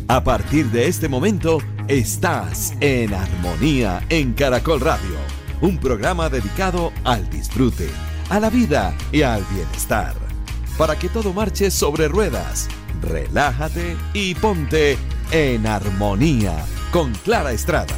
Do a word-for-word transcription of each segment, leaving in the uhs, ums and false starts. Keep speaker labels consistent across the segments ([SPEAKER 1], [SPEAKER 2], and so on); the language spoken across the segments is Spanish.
[SPEAKER 1] A partir de este momento, estás en Armonía en Caracol Radio, un programa dedicado al disfrute, a la vida y al bienestar. Para que todo marche sobre ruedas, relájate y ponte en armonía con Clara Estrada.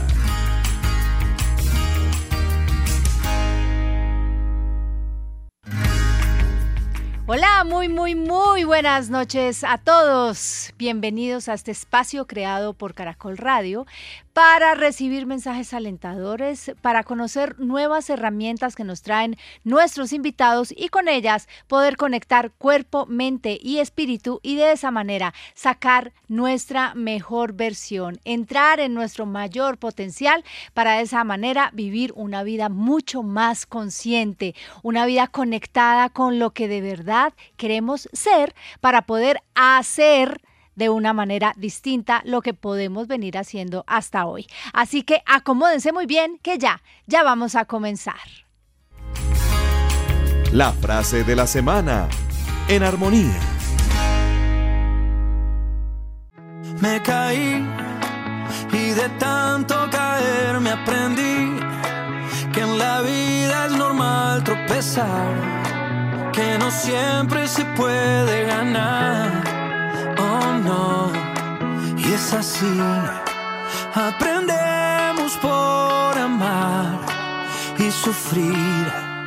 [SPEAKER 2] Hola, muy, muy, muy buenas noches a todos. Bienvenidos a este espacio creado por Caracol Radio para recibir mensajes alentadores, para conocer nuevas herramientas que nos traen nuestros invitados y con ellas poder conectar cuerpo, mente y espíritu y de esa manera sacar nuestra mejor versión, entrar en nuestro mayor potencial para de esa manera vivir una vida mucho más consciente, una vida conectada con lo que de verdad queremos ser para poder hacer de una manera distinta lo que podemos venir haciendo hasta hoy. Así que acomódense muy bien que ya, ya vamos a comenzar.
[SPEAKER 1] La frase de la semana, en armonía.
[SPEAKER 3] Me caí y de tanto caer me aprendí que en la vida es normal tropezar, que no siempre se puede ganar. Oh no, y es así, aprendemos por amar y sufrir,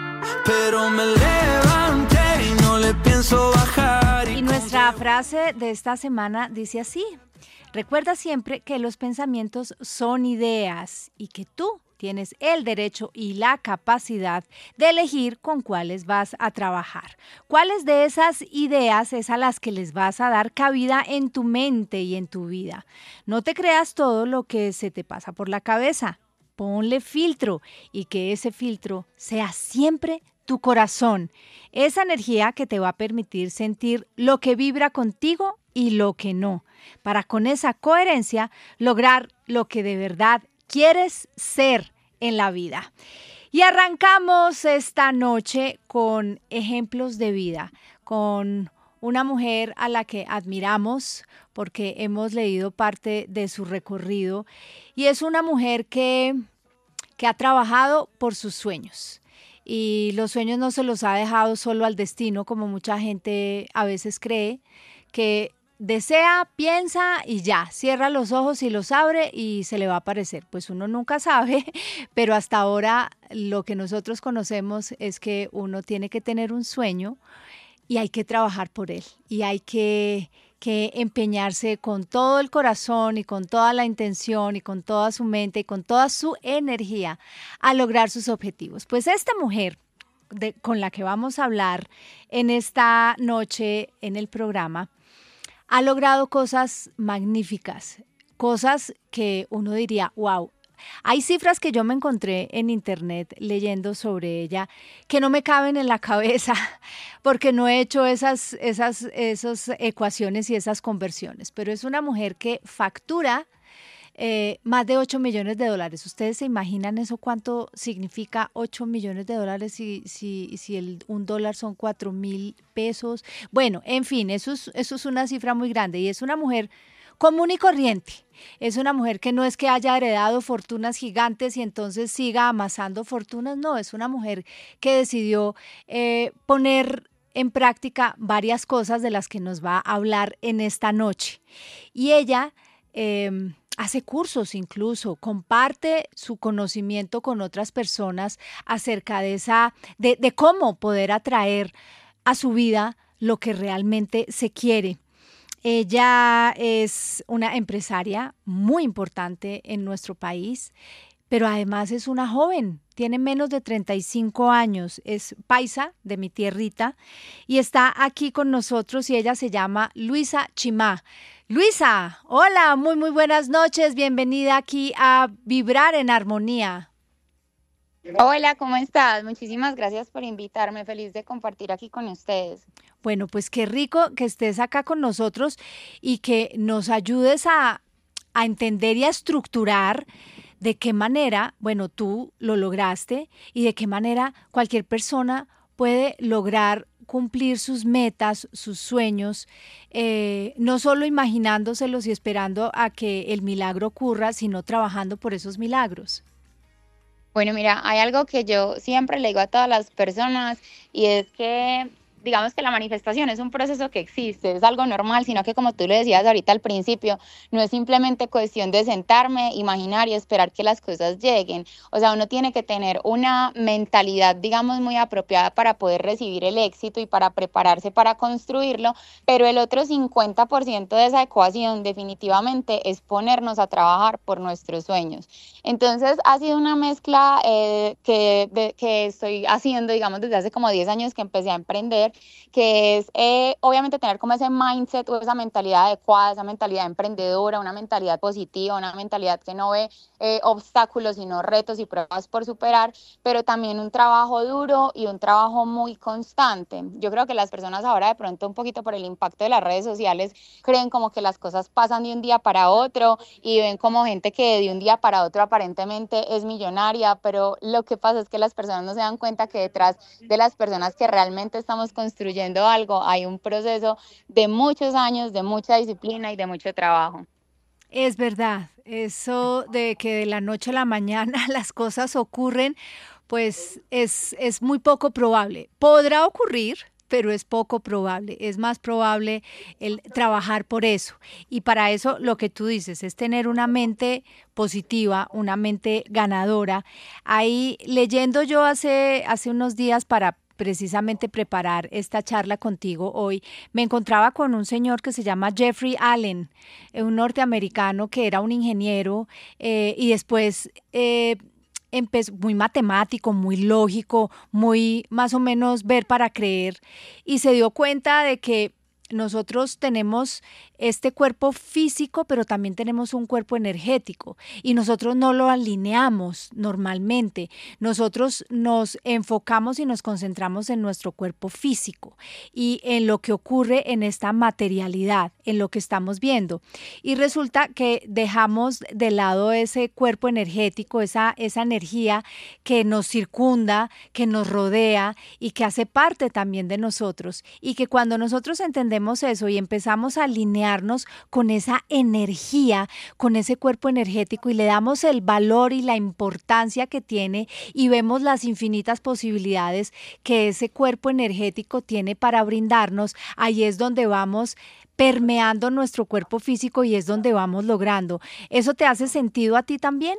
[SPEAKER 3] pero me levanté y no le pienso bajar.
[SPEAKER 2] Y, y nuestra frase de esta semana dice así: recuerda siempre que los pensamientos son ideas y que tú tienes el derecho y la capacidad de elegir con cuáles vas a trabajar. ¿Cuáles de esas ideas es a las que les vas a dar cabida en tu mente y en tu vida? No te creas todo lo que se te pasa por la cabeza. Ponle filtro y que ese filtro sea siempre tu corazón. Esa energía que te va a permitir sentir lo que vibra contigo y lo que no. Para con esa coherencia lograr lo que de verdad quieres ser en la vida. Y arrancamos esta noche con ejemplos de vida, con una mujer a la que admiramos porque hemos leído parte de su recorrido y es una mujer que, que ha trabajado por sus sueños. Y los sueños no se los ha dejado solo al destino, como mucha gente a veces cree, que desea, piensa y ya, cierra los ojos y los abre y se le va a aparecer. Pues uno nunca sabe, pero hasta ahora lo que nosotros conocemos es que uno tiene que tener un sueño y hay que trabajar por él y hay que, que empeñarse con todo el corazón y con toda la intención y con toda su mente y con toda su energía a lograr sus objetivos. Pues esta mujer de, con la que vamos a hablar en esta noche en el programa ha logrado cosas magníficas, cosas que uno diría, wow. Hay cifras que yo me encontré en internet leyendo sobre ella que no me caben en la cabeza porque no he hecho esas, esas, esas ecuaciones y esas conversiones. Pero es una mujer que factura eh, más de ocho millones de dólares. ¿Ustedes se imaginan eso cuánto significa ocho millones de dólares si, si, si el, un dólar son cuatro mil pesos? Bueno, en fin, eso es, eso es una cifra muy grande y es una mujer común y corriente. Es una mujer que no es que haya heredado fortunas gigantes y entonces siga amasando fortunas, no, es una mujer que decidió eh, poner en práctica varias cosas de las que nos va a hablar en esta noche. Y ella eh, hace cursos incluso, comparte su conocimiento con otras personas acerca de, esa, de, de cómo poder atraer a su vida lo que realmente se quiere. Ella es una empresaria muy importante en nuestro país, pero además es una joven, tiene menos de treinta y cinco años, es paisa de mi tierrita y está aquí con nosotros y ella se llama Luisa Chimá. Luisa, hola, muy muy buenas noches, bienvenida aquí a Vibrar en Armonía.
[SPEAKER 4] Hola, ¿cómo estás? Muchísimas gracias por invitarme, feliz de compartir aquí con ustedes.
[SPEAKER 2] Bueno, pues qué rico que estés acá con nosotros y que nos ayudes a, a entender y a estructurar de qué manera, bueno, tú lo lograste y de qué manera cualquier persona puede lograr cumplir sus metas, sus sueños, eh, no solo imaginándoselos y esperando a que el milagro ocurra, sino trabajando por esos milagros?
[SPEAKER 4] Bueno, mira, hay algo que yo siempre le digo a todas las personas y es que, digamos que la manifestación es un proceso que existe, es algo normal, sino que como tú lo decías ahorita al principio, no es simplemente cuestión de sentarme, imaginar y esperar que las cosas lleguen. O sea, uno tiene que tener una mentalidad, digamos, muy apropiada para poder recibir el éxito y para prepararse para construirlo, pero el otro cincuenta por ciento de esa ecuación definitivamente es ponernos a trabajar por nuestros sueños. Entonces ha sido una mezcla eh, que, de, que estoy haciendo, digamos, desde hace como diez años que empecé a emprender, que es eh, obviamente tener como ese mindset o esa mentalidad adecuada, esa mentalidad emprendedora, una mentalidad positiva, una mentalidad que no ve eh, obstáculos, sino retos y pruebas por superar, pero también un trabajo duro y un trabajo muy constante. Yo creo que las personas ahora de pronto un poquito por el impacto de las redes sociales creen como que las cosas pasan de un día para otro y ven como gente que de un día para otro aparentemente es millonaria, pero lo que pasa es que las personas no se dan cuenta que detrás de las personas que realmente estamos construyendo algo hay un proceso de muchos años, de mucha disciplina y de mucho trabajo.
[SPEAKER 2] Es verdad, eso de que de la noche a la mañana las cosas ocurren, pues es, es muy poco probable. Podrá ocurrir, pero es poco probable. Es más probable el trabajar por eso. Y para eso lo que tú dices es tener una mente positiva, una mente ganadora. Ahí leyendo yo hace, hace unos días para precisamente preparar esta charla contigo hoy, me encontraba con un señor que se llama Jeffrey Allen, eh, un norteamericano que era un ingeniero eh, y después eh, empezó muy matemático, muy lógico, muy más o menos ver para creer, y se dio cuenta de que nosotros tenemos este cuerpo físico, pero también tenemos un cuerpo energético y nosotros no lo alineamos normalmente. Nosotros nos enfocamos y nos concentramos en nuestro cuerpo físico y en lo que ocurre en esta materialidad, en lo que estamos viendo. Y resulta que dejamos de lado ese cuerpo energético, esa, esa energía que nos circunda, que nos rodea y que hace parte también de nosotros. Y que cuando nosotros entendemos eso y empezamos a alinearnos con esa energía, con ese cuerpo energético y le damos el valor y la importancia que tiene y vemos las infinitas posibilidades que ese cuerpo energético tiene para brindarnos, ahí es donde vamos permeando nuestro cuerpo físico y es donde vamos logrando. ¿Eso te hace sentido a ti también?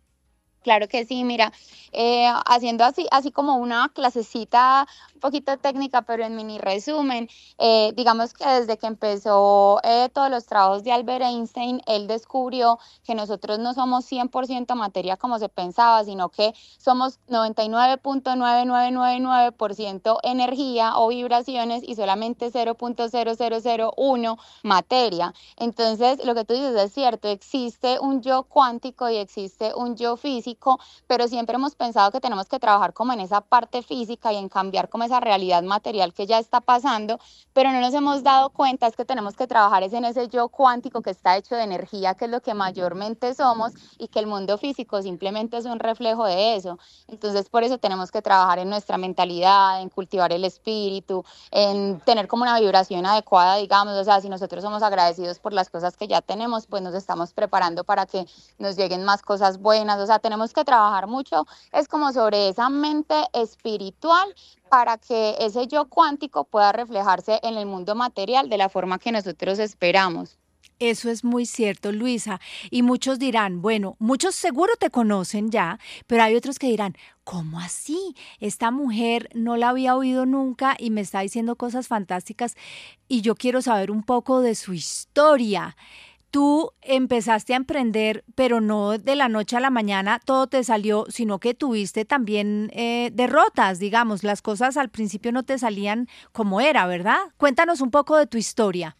[SPEAKER 4] Claro que sí, mira, eh, haciendo así, así como una clasecita un poquito técnica, pero en mini resumen, eh, digamos que desde que empezó eh, todos los trabajos de Albert Einstein, él descubrió que nosotros no somos cien por ciento materia como se pensaba, sino que somos noventa y nueve punto nueve nueve nueve nueve por ciento energía o vibraciones y solamente cero punto cero cero cero uno materia. Entonces, lo que tú dices es cierto, existe un yo cuántico y existe un yo físico, pero siempre hemos pensado que tenemos que trabajar como en esa parte física y en cambiar como esa realidad material que ya está pasando, pero no nos hemos dado cuenta es que tenemos que trabajar es en ese yo cuántico que está hecho de energía, que es lo que mayormente somos y que el mundo físico simplemente es un reflejo de eso. Entonces, por eso tenemos que trabajar en nuestra mentalidad, en cultivar el espíritu, en tener como una vibración adecuada, digamos, o sea, si nosotros somos agradecidos por las cosas que ya tenemos, pues nos estamos preparando para que nos lleguen más cosas buenas, o sea, tenemos que trabajar mucho, es como sobre esa mente espiritual para que ese yo cuántico pueda reflejarse en el mundo material de la forma que nosotros esperamos.
[SPEAKER 2] Eso es muy cierto, Luisa. Y muchos dirán, bueno, muchos seguro te conocen ya, pero hay otros que dirán, ¿cómo así? Esta mujer no la había oído nunca y me está diciendo cosas fantásticas y yo quiero saber un poco de su historia. Tú empezaste a emprender, pero no de la noche a la mañana todo te salió, sino que tuviste también eh, derrotas, digamos. Las cosas al principio no te salían como era, ¿verdad? Cuéntanos un poco de tu historia.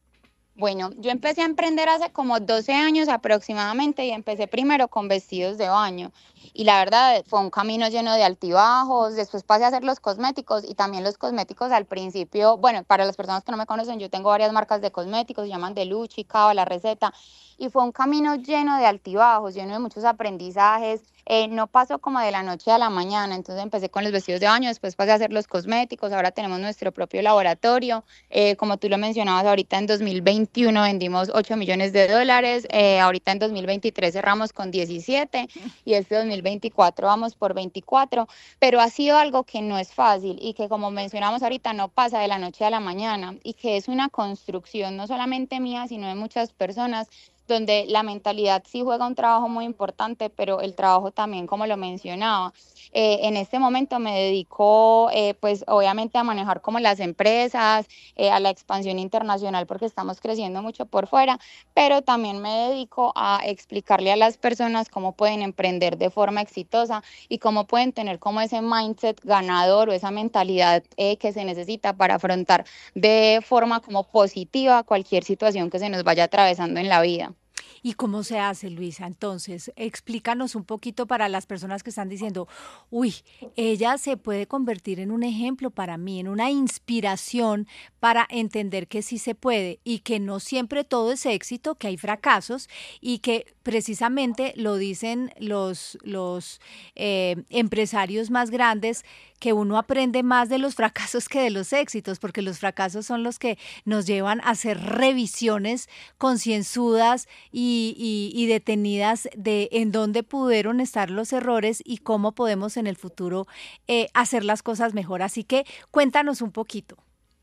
[SPEAKER 4] Bueno, yo empecé a emprender hace como doce años aproximadamente y empecé primero con vestidos de baño. Y la verdad fue un camino lleno de altibajos, después pasé a hacer los cosméticos y también los cosméticos al principio, bueno, para las personas que no me conocen, yo tengo varias marcas de cosméticos, se llaman Deluchi, Cava, La Receta, y fue un camino lleno de altibajos, lleno de muchos aprendizajes eh, no pasó como de la noche a la mañana. Entonces empecé con los vestidos de baño, después pasé a hacer los cosméticos, ahora tenemos nuestro propio laboratorio. Eh, como tú lo mencionabas, ahorita en dos mil veintiuno vendimos ocho millones de dólares, eh, ahorita en dos mil veintitrés cerramos con diecisiete y este dos mil veinticuatro vamos por veinticuatro, pero ha sido algo que no es fácil y que, como mencionamos ahorita, no pasa de la noche a la mañana y que es una construcción no solamente mía, sino de muchas personas, donde la mentalidad sí juega un trabajo muy importante, pero el trabajo también, como lo mencionaba. Eh, en este momento me dedico, eh, pues obviamente a manejar como las empresas, eh, a la expansión internacional, porque estamos creciendo mucho por fuera, pero también me dedico a explicarle a las personas cómo pueden emprender de forma exitosa y cómo pueden tener como ese mindset ganador o esa mentalidad eh, que se necesita para afrontar de forma como positiva cualquier situación que se nos vaya atravesando en la vida.
[SPEAKER 2] ¿Y cómo se hace, Luisa? Entonces, explícanos un poquito para las personas que están diciendo, uy, ella se puede convertir en un ejemplo para mí, en una inspiración para entender que sí se puede y que no siempre todo es éxito, que hay fracasos y que precisamente lo dicen los, los eh, empresarios más grandes, que uno aprende más de los fracasos que de los éxitos, porque los fracasos son los que nos llevan a hacer revisiones concienzudas y, y, y detenidas de en dónde pudieron estar los errores y cómo podemos en el futuro eh, hacer las cosas mejor. Así que cuéntanos un poquito.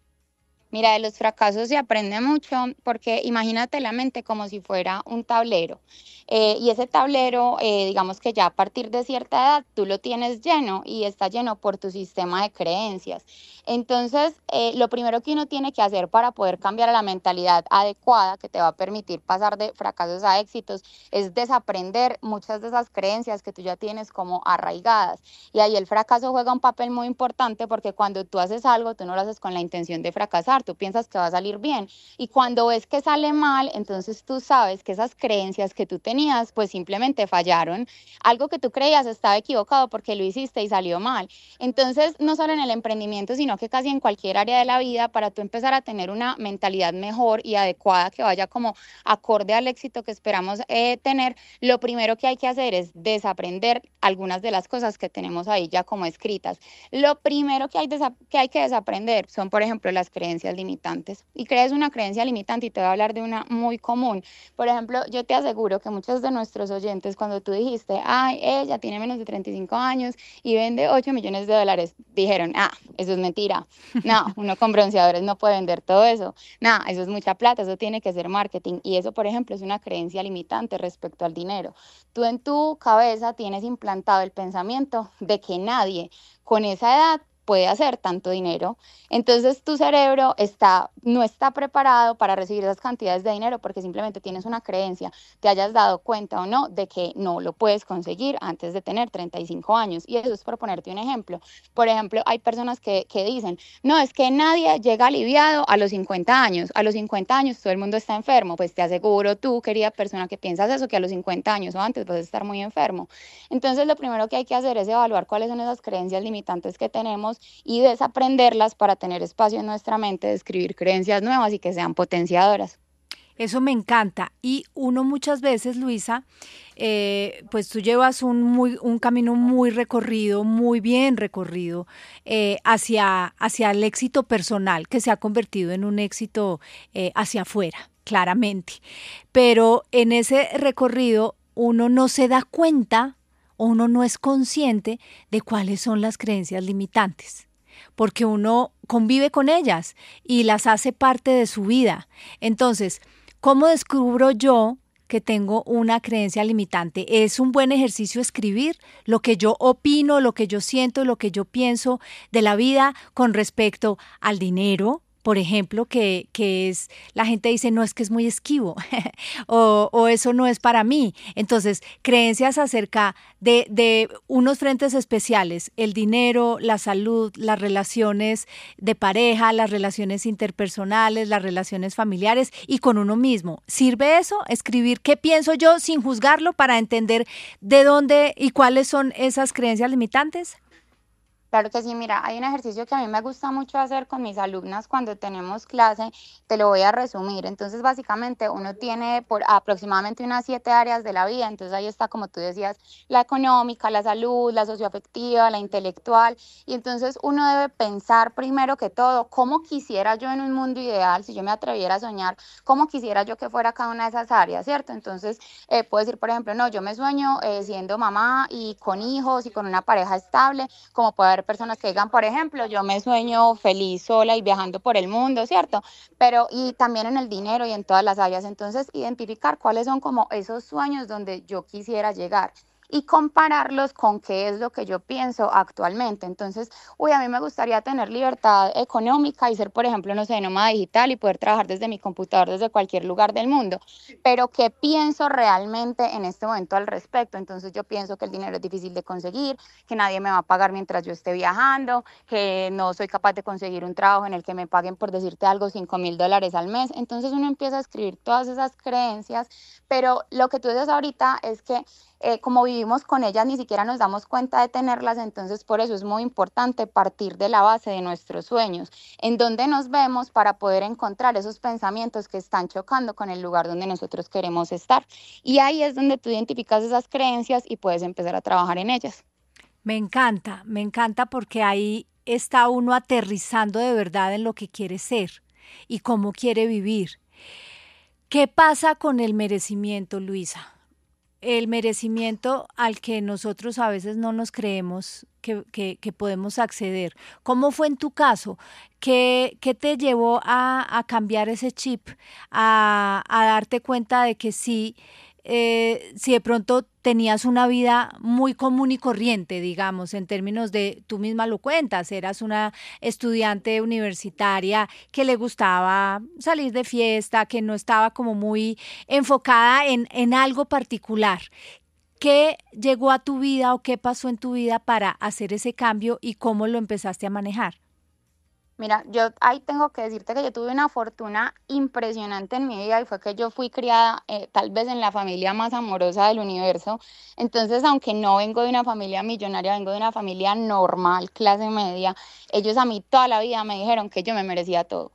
[SPEAKER 4] Mira, de los fracasos se aprende mucho porque imagínate la mente como si fuera un tablero. Eh, y ese tablero, eh, digamos que ya a partir de cierta edad, tú lo tienes lleno y está lleno por tu sistema de creencias. Entonces, eh, lo primero que uno tiene que hacer para poder cambiar a la mentalidad adecuada que te va a permitir pasar de fracasos a éxitos es desaprender muchas de esas creencias que tú ya tienes como arraigadas. Y ahí el fracaso juega un papel muy importante porque cuando tú haces algo, tú no lo haces con la intención de fracasar, tú piensas que va a salir bien. Y cuando ves que sale mal, entonces tú sabes que esas creencias que tú tenías, pues simplemente fallaron. Algo que tú creías estaba equivocado porque lo hiciste y salió mal. Entonces, no solo en el emprendimiento, sino que casi en cualquier área de la vida, para tú empezar a tener una mentalidad mejor y adecuada que vaya como acorde al éxito que esperamos eh, tener, lo primero que hay que hacer es desaprender algunas de las cosas que tenemos ahí ya como escritas. Lo primero que hay, que hay que desaprender son, por ejemplo, las creencias limitantes. Y crees una creencia limitante y te voy a hablar de una muy común. Por ejemplo, yo te aseguro que muchos de nuestros oyentes, cuando tú dijiste, ay, ella tiene menos de treinta y cinco años y vende ocho millones de dólares, dijeron, ah, eso es mentira. No, uno con bronceadores no puede vender todo eso. No, eso es mucha plata, eso tiene que ser marketing. Y eso, por ejemplo, es una creencia limitante respecto al dinero. Tú en tu cabeza tienes implantado el pensamiento de que nadie con esa edad puede hacer tanto dinero. Entonces tu cerebro está, no está preparado para recibir esas cantidades de dinero porque simplemente tienes una creencia, te hayas dado cuenta o no de que no lo puedes conseguir antes de tener treinta y cinco años. Y eso es por ponerte un ejemplo. Por ejemplo, hay personas que, que dicen, no, es que nadie llega aliviado a los cincuenta años. A los cincuenta años todo el mundo está enfermo. Pues te aseguro tú, querida persona, que piensas eso, que a los cincuenta años o antes vas a estar muy enfermo. Entonces lo primero que hay que hacer es evaluar cuáles son esas creencias limitantes que tenemos y desaprenderlas para tener espacio en nuestra mente de escribir creencias nuevas y que sean potenciadoras.
[SPEAKER 2] Eso me encanta. Y uno muchas veces, Luisa, eh, pues tú llevas un, muy, un camino muy recorrido, muy bien recorrido, eh, hacia, hacia el éxito personal, que se ha convertido en un éxito eh, hacia afuera, claramente. Pero en ese recorrido uno no se da cuenta o uno no es consciente de cuáles son las creencias limitantes, porque uno convive con ellas y las hace parte de su vida. Entonces, ¿cómo descubro yo que tengo una creencia limitante? Es un buen ejercicio escribir lo que yo opino, lo que yo siento, lo que yo pienso de la vida con respecto al dinero, por ejemplo, que, que es, la gente dice, no, es que es muy esquivo o, o eso no es para mí. Entonces, creencias acerca de, de unos frentes especiales, el dinero, la salud, las relaciones de pareja, las relaciones interpersonales, las relaciones familiares y con uno mismo. ¿Sirve eso? Escribir qué pienso yo sin juzgarlo para entender de dónde y cuáles son esas creencias limitantes.
[SPEAKER 4] Claro que sí, mira, hay un ejercicio que a mí me gusta mucho hacer con mis alumnas cuando tenemos clase, te lo voy a resumir. Entonces, básicamente, uno tiene por aproximadamente unas siete áreas de la vida, entonces ahí está, como tú decías, la económica, la salud, la socioafectiva, la intelectual, y entonces uno debe pensar primero que todo, ¿cómo quisiera yo en un mundo ideal, si yo me atreviera a soñar, cómo quisiera yo que fuera cada una de esas áreas, ¿cierto? Entonces, eh, puedo decir, por ejemplo, no, yo me sueño eh, siendo mamá y con hijos y con una pareja estable, como puede haber personas que digan, por ejemplo, yo me sueño feliz sola y viajando por el mundo, ¿cierto? Pero y también en el dinero y en todas las áreas. Entonces, identificar cuáles son como esos sueños donde yo quisiera llegar y compararlos con qué es lo que yo pienso actualmente. Entonces, uy, a mí me gustaría tener libertad económica y ser, por ejemplo, no sé, nómada digital y poder trabajar desde mi computador desde cualquier lugar del mundo. Pero ¿qué pienso realmente en este momento al respecto? Entonces, yo pienso que el dinero es difícil de conseguir, que nadie me va a pagar mientras yo esté viajando, que no soy capaz de conseguir un trabajo en el que me paguen, por decirte algo, cinco mil dólares al mes. Entonces, uno empieza a escribir todas esas creencias, pero lo que tú dices ahorita es que eh, como vivimos con ellas, ni siquiera nos damos cuenta de tenerlas, entonces por eso es muy importante partir de la base de nuestros sueños, en donde nos vemos para poder encontrar esos pensamientos que están chocando con el lugar donde nosotros queremos estar. Y ahí es donde tú identificas esas creencias y puedes empezar a trabajar en ellas.
[SPEAKER 2] Me encanta, me encanta porque ahí está uno aterrizando de verdad en lo que quiere ser y cómo quiere vivir. ¿Qué pasa con el merecimiento, Luisa? El merecimiento al que nosotros a veces no nos creemos que, que, que podemos acceder. ¿Cómo fue en tu caso? ¿Qué, qué te llevó a, a cambiar ese chip, a, a darte cuenta de que sí, eh, si de pronto tenías una vida muy común y corriente, digamos, en términos de, tú misma lo cuentas, eras una estudiante universitaria que le gustaba salir de fiesta, que no estaba como muy enfocada en, en algo particular? ¿Qué llegó a tu vida o qué pasó en tu vida para hacer ese cambio y cómo lo empezaste a manejar?
[SPEAKER 4] Mira, yo ahí tengo que decirte que yo tuve una fortuna impresionante en mi vida y fue que yo fui criada eh, tal vez en la familia más amorosa del universo. Entonces, aunque no vengo de una familia millonaria, vengo de una familia normal, clase media, ellos a mí toda la vida me dijeron que yo me merecía todo.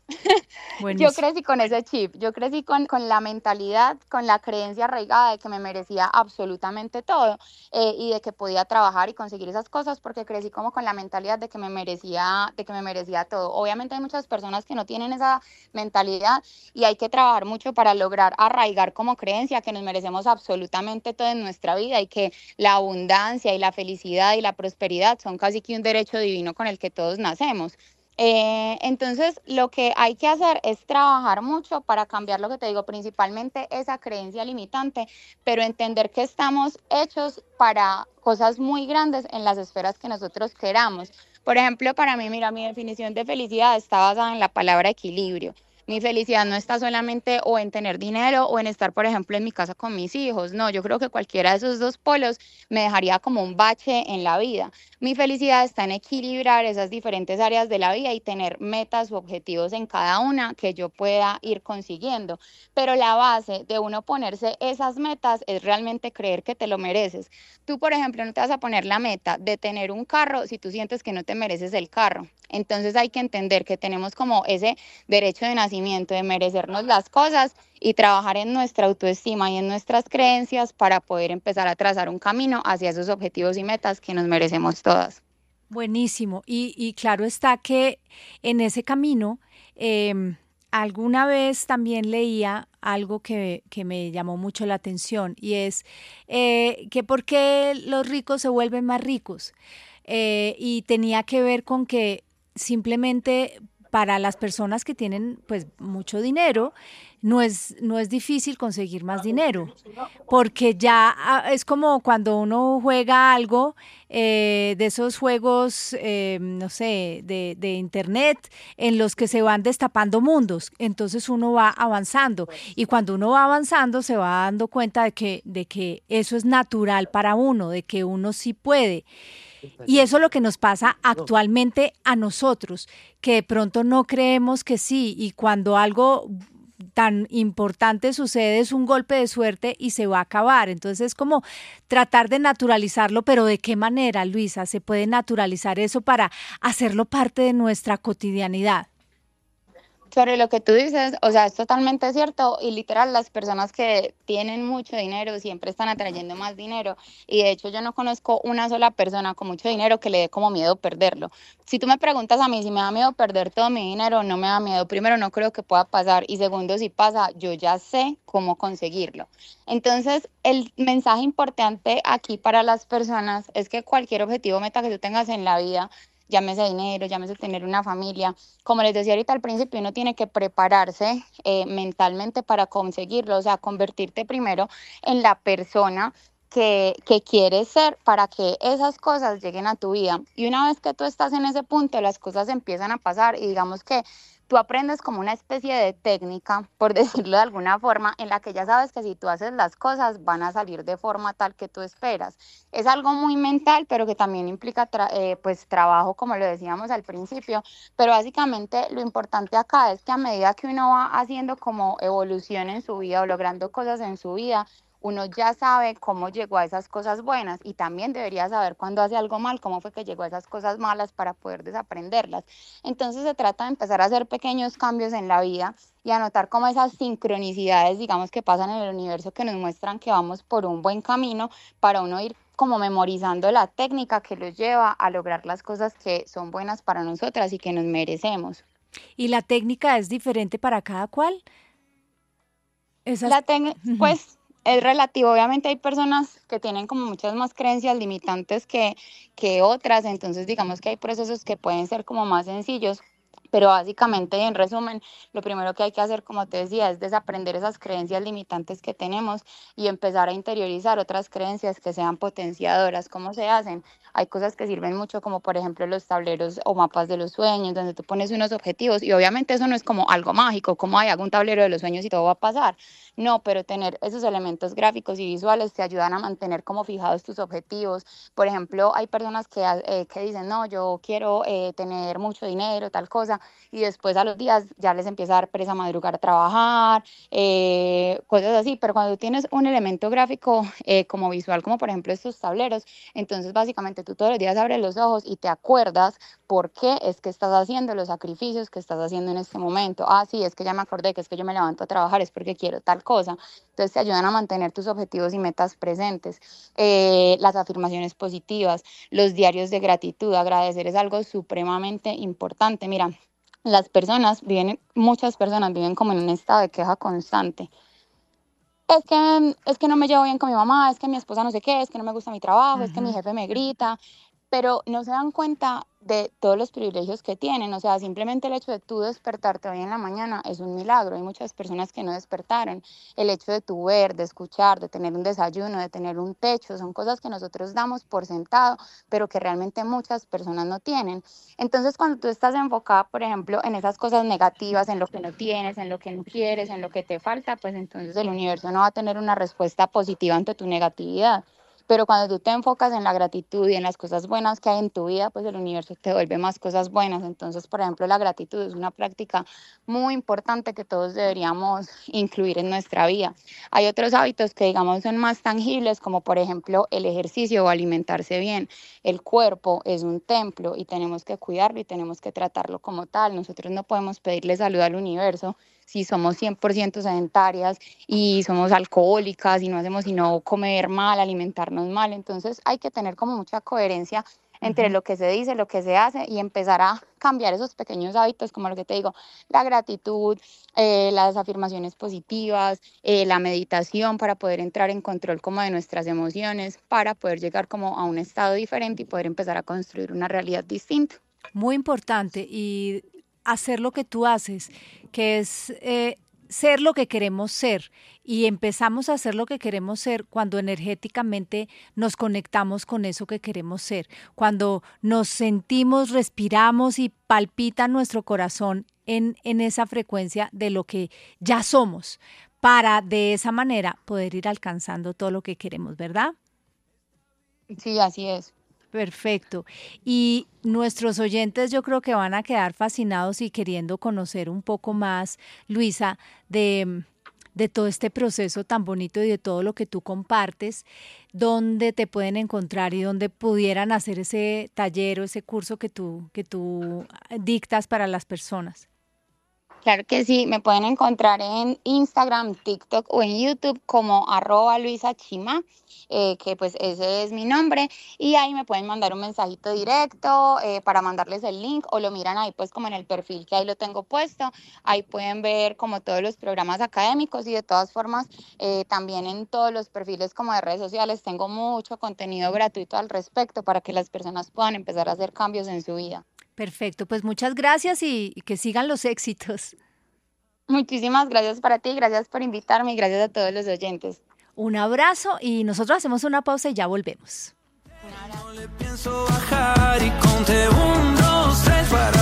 [SPEAKER 4] Yo
[SPEAKER 2] Buenísimo.
[SPEAKER 4] crecí con ese chip, yo crecí con, con la mentalidad, con la creencia arraigada de que me merecía absolutamente todo eh, y de que podía trabajar y conseguir esas cosas porque crecí como con la mentalidad de que me merecía, de que me merecía todo. Obviamente hay muchas personas que no tienen esa mentalidad y hay que trabajar mucho para lograr arraigar como creencia que nos merecemos absolutamente todo en nuestra vida y que la abundancia y la felicidad y la prosperidad son casi que un derecho divino con el que todos nacemos. Eh, entonces, lo que hay que hacer es trabajar mucho para cambiar lo que te digo, principalmente esa creencia limitante, pero entender que estamos hechos para cosas muy grandes en las esferas que nosotros queramos. Por ejemplo, para mí, mira, mi definición de felicidad está basada en la palabra equilibrio. Mi felicidad no está solamente o en tener dinero o en estar, por ejemplo, en mi casa con mis hijos. No, yo creo que cualquiera de esos dos polos me dejaría como un bache en la vida. Mi felicidad está en equilibrar esas diferentes áreas de la vida y tener metas u objetivos en cada una que yo pueda ir consiguiendo. Pero la base de uno ponerse esas metas es realmente creer que te lo mereces. Tú, por ejemplo, no te vas a poner la meta de tener un carro si tú sientes que no te mereces el carro. Entonces hay que entender que tenemos como ese derecho de nacimiento de merecernos las cosas y trabajar en nuestra autoestima y en nuestras creencias para poder empezar a trazar un camino hacia esos objetivos y metas que nos merecemos todas.
[SPEAKER 2] Buenísimo. Y, y claro está que en ese camino, eh, alguna vez también leía algo que, que me llamó mucho la atención y es eh, que por qué los ricos se vuelven más ricos. Eh, y tenía que ver con que simplemente para las personas que tienen pues mucho dinero, no es, no es difícil conseguir más dinero, porque ya ah, es como cuando uno juega algo eh, de esos juegos, eh, no sé, de, de internet, en los que se van destapando mundos, entonces uno va avanzando, y cuando uno va avanzando se va dando cuenta de que, de que eso es natural para uno, de que uno sí puede. Y eso es lo que nos pasa actualmente a nosotros, que de pronto no creemos que sí, y cuando algo tan importante sucede, es un golpe de suerte y se va a acabar. Entonces es como tratar de naturalizarlo, pero ¿de qué manera, Luisa, se puede naturalizar eso para hacerlo parte de nuestra cotidianidad?
[SPEAKER 4] Sobre lo que tú dices, o sea, es totalmente cierto y literal las personas que tienen mucho dinero siempre están atrayendo más dinero y de hecho yo no conozco una sola persona con mucho dinero que le dé como miedo perderlo. Si tú me preguntas a mí si me da miedo perder todo mi dinero, no me da miedo. Primero, no creo que pueda pasar y segundo, si pasa, yo ya sé cómo conseguirlo. Entonces, el mensaje importante aquí para las personas es que cualquier objetivo, meta que tú tengas en la vida, llámese dinero, llámese tener una familia. Como les decía ahorita al principio, uno tiene que prepararse eh, mentalmente para conseguirlo, o sea, convertirte primero en la persona que, que quieres ser para que esas cosas lleguen a tu vida. Y una vez que tú estás en ese punto, las cosas empiezan a pasar y digamos que tú aprendes como una especie de técnica, por decirlo de alguna forma, en la que ya sabes que si tú haces las cosas van a salir de forma tal que tú esperas. Es algo muy mental, pero que también implica tra- eh, pues trabajo, como lo decíamos al principio, pero básicamente lo importante acá es que a medida que uno va haciendo como evolución en su vida o logrando cosas en su vida, uno ya sabe cómo llegó a esas cosas buenas y también debería saber cuando hace algo mal, cómo fue que llegó a esas cosas malas para poder desaprenderlas. Entonces se trata de empezar a hacer pequeños cambios en la vida y anotar como esas sincronicidades, digamos, que pasan en el universo que nos muestran que vamos por un buen camino para uno ir como memorizando la técnica que los lleva a lograr las cosas que son buenas para nosotras y que nos merecemos.
[SPEAKER 2] ¿Y la técnica es diferente para cada cual? Esas...
[SPEAKER 4] La técnica, pues es relativo, obviamente hay personas que tienen como muchas más creencias limitantes que, que otras, entonces digamos que hay procesos que pueden ser como más sencillos, pero básicamente en resumen, lo primero que hay que hacer, como te decía, es desaprender esas creencias limitantes que tenemos y empezar a interiorizar otras creencias que sean potenciadoras. ¿Cómo se hacen? Hay cosas que sirven mucho, como por ejemplo los tableros o mapas de los sueños, donde tú pones unos objetivos y obviamente eso no es como algo mágico, como hay, hago un tablero de los sueños y todo va a pasar. No, pero tener esos elementos gráficos y visuales te ayudan a mantener como fijados tus objetivos. Por ejemplo, hay personas que, eh, que dicen, no, yo quiero eh, tener mucho dinero, tal cosa, y después a los días ya les empieza a dar pereza madrugar a trabajar, eh, cosas así, pero cuando tienes un elemento gráfico eh, como visual, como por ejemplo estos tableros, entonces básicamente tú todos los días abres los ojos y te acuerdas por qué es que estás haciendo los sacrificios que estás haciendo en este momento. Ah, sí, es que ya me acordé que es que yo me levanto a trabajar, es porque quiero tal cosa. Entonces te ayudan a mantener tus objetivos y metas presentes. Eh, las afirmaciones positivas, los diarios de gratitud, agradecer es algo supremamente importante. Mira, las personas viven, muchas personas viven como en un estado de queja constante. Es que, es que no me llevo bien con mi mamá, es que mi esposa no sé qué, es que no me gusta mi trabajo, uh-huh. Es que mi jefe me grita, pero no se dan cuenta de todos los privilegios que tienen. O sea, simplemente el hecho de tú despertarte hoy en la mañana es un milagro. Hay muchas personas que no despertaron. El hecho de tú ver, de escuchar, de tener un desayuno, de tener un techo, son cosas que nosotros damos por sentado, pero que realmente muchas personas no tienen. Entonces, cuando tú estás enfocada, por ejemplo, en esas cosas negativas, en lo que no tienes, en lo que no quieres, en lo que te falta, pues entonces el universo no va a tener una respuesta positiva ante tu negatividad. Pero cuando tú te enfocas en la gratitud y en las cosas buenas que hay en tu vida, pues el universo te devuelve más cosas buenas. Entonces, por ejemplo, la gratitud es una práctica muy importante que todos deberíamos incluir en nuestra vida. Hay otros hábitos que, digamos, son más tangibles, como por ejemplo el ejercicio o alimentarse bien. El cuerpo es un templo y tenemos que cuidarlo y tenemos que tratarlo como tal. Nosotros no podemos pedirle salud al universo si somos cien por ciento sedentarias y somos alcohólicas y no hacemos sino comer mal, alimentarnos mal. Entonces hay que tener como mucha coherencia entre uh-huh. lo que se dice, lo que se hace y empezar a cambiar esos pequeños hábitos, como lo que te digo, la gratitud, eh, las afirmaciones positivas, eh, la meditación para poder entrar en control como de nuestras emociones, para poder llegar como a un estado diferente y poder empezar a construir una realidad distinta.
[SPEAKER 2] Muy importante y hacer lo que tú haces, que es eh, ser lo que queremos ser, y empezamos a hacer lo que queremos ser cuando energéticamente nos conectamos con eso que queremos ser, cuando nos sentimos, respiramos y palpita nuestro corazón en, en esa frecuencia de lo que ya somos, para de esa manera poder ir alcanzando todo lo que queremos, ¿verdad?
[SPEAKER 4] Sí, así es.
[SPEAKER 2] Perfecto. Y nuestros oyentes yo creo que van a quedar fascinados y queriendo conocer un poco más, Luisa, de, de todo este proceso tan bonito y de todo lo que tú compartes, dónde te pueden encontrar y dónde pudieran hacer ese taller o ese curso que tú, que tú dictas para las personas.
[SPEAKER 4] Claro que sí, me pueden encontrar en Instagram, TikTok o en YouTube como arroba Luisa Chima, eh, que pues ese es mi nombre, y ahí me pueden mandar un mensajito directo eh, para mandarles el link, o lo miran ahí pues como en el perfil que ahí lo tengo puesto. Ahí pueden ver como todos los programas académicos, y de todas formas eh, también en todos los perfiles como de redes sociales tengo mucho contenido gratuito al respecto para que las personas puedan empezar a hacer cambios en su vida.
[SPEAKER 2] Perfecto, pues muchas gracias y, y que sigan los éxitos.
[SPEAKER 4] Muchísimas gracias para ti, gracias por invitarme y gracias a todos los oyentes.
[SPEAKER 2] Un abrazo y nosotros hacemos una pausa y ya volvemos.
[SPEAKER 3] No le pienso bajar y conté un, dos, tres para